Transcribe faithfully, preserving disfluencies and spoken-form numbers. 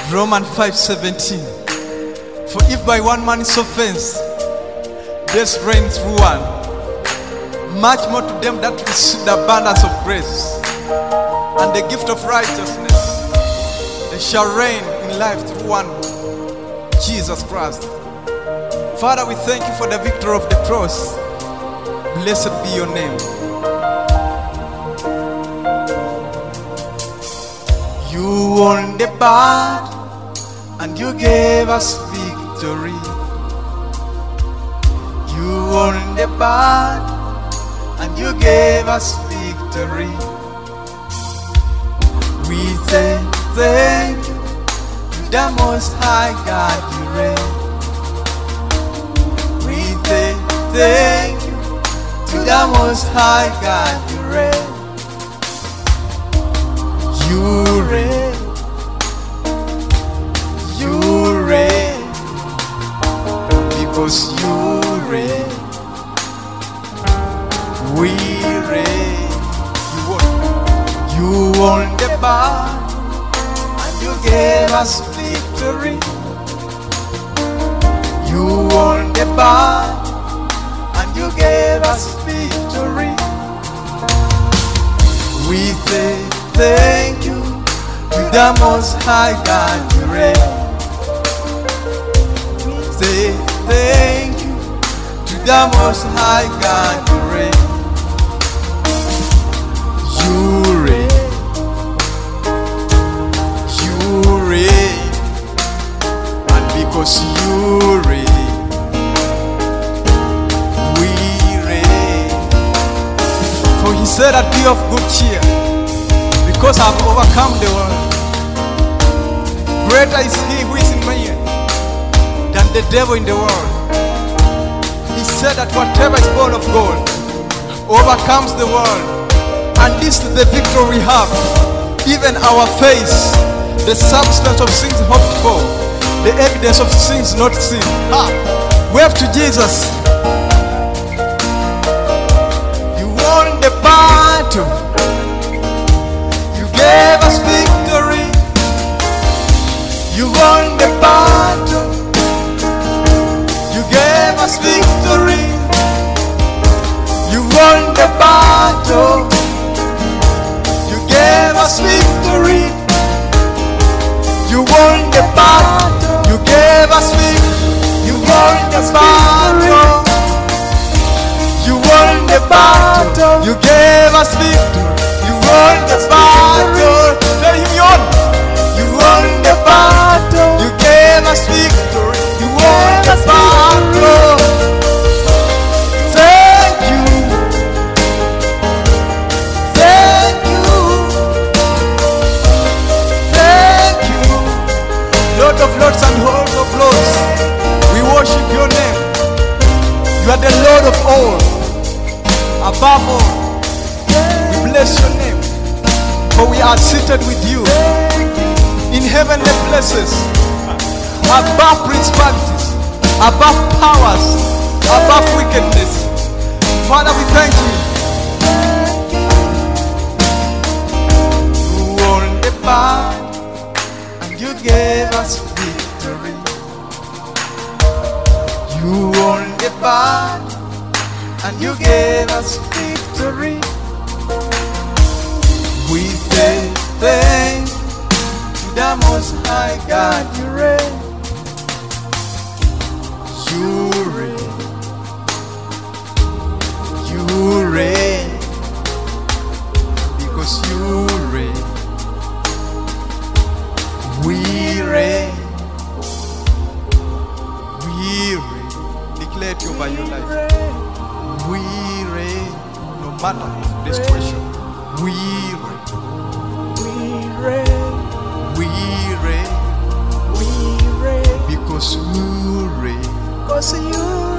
Romans five seventeen. For if by one man's offense death reigns through one, much more to them that receive the abundance of grace and the gift of righteousness, they shall reign in life through one, Jesus Christ. Father, we thank you for the victory of the cross. Blessed be your name. You won the battle and you gave us victory. You won the battle and you gave us victory. We say thank you to the Most High God, you reign. We say thank you to the Most High God, you reign. You reign, you reign, because you reign, we reign. You won, you won the battle, and you gave us victory. You won the battle, and you gave us victory. We say thank you to the Most High God, you reign. We say thank you to the Most High God, you reign. You reign, you reign, and because you reign, we reign. For he said that be of good cheer, because I have overcome the world. Greater is he who is in me than the devil in the world. He said that whatever is born of God overcomes the world. And this is the victory we have. Even our faith, the substance of things hoped for, the evidence of things not seen. Ah, wave to Jesus. You won the battle. You gave us victory. You won the battle. You gave us victory. You won the battle. You gave us victory. You won the battle. You gave us victory. You won the battle. You won the battle. You gave us victory. You won the battle. Tell him you won. You won the battle. You gave us victory. You won the battle. Thank you. Thank you. Thank you. Lord of Lords and Lord of Lords, we worship your name. You are the Lord of all. Above all, we bless your name. For we are seated with you in heavenly places, above principalities, above powers, above wickedness. Father, we thank you. You won the battle and you gave us victory. You won the battle and you gave us victory. We say thank you to the Most High God, you reign. You reign. You reign. Because you reign. We reign. We reign. Declare it over your life. We reign. No matter the situation. We reign. We reign. We reign. We reign. Because you reign. Because you